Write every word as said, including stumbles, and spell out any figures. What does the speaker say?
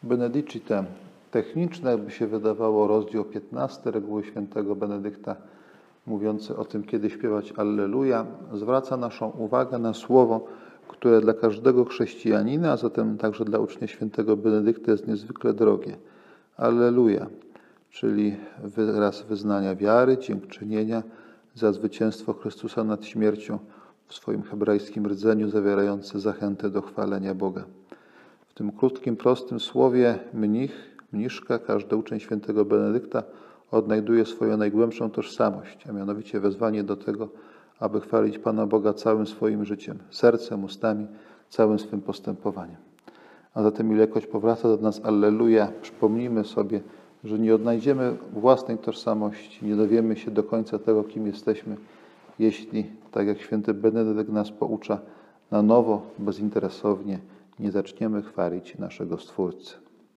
Benedicite techniczne, by się wydawało, rozdział piętnasty Reguły Świętego Benedykta, mówiący o tym, kiedy śpiewać Alleluja, zwraca naszą uwagę na słowo, które dla każdego chrześcijanina, a zatem także dla ucznia świętego Benedykta jest niezwykle drogie. Alleluja, czyli wyraz wyznania wiary, dziękczynienia za zwycięstwo Chrystusa nad śmiercią w swoim hebrajskim rdzeniu, zawierające zachętę do chwalenia Boga. W tym krótkim, prostym słowie mnich, mniszka, każdy uczeń świętego Benedykta odnajduje swoją najgłębszą tożsamość, a mianowicie wezwanie do tego, aby chwalić Pana Boga całym swoim życiem, sercem, ustami, całym swym postępowaniem. A zatem ilekroć powraca do nas Alleluja, przypomnijmy sobie, że nie odnajdziemy własnej tożsamości, nie dowiemy się do końca tego, kim jesteśmy, jeśli, tak jak święty Benedykt nas poucza, na nowo, bezinteresownie nie zaczniemy chwalić naszego Stwórcy.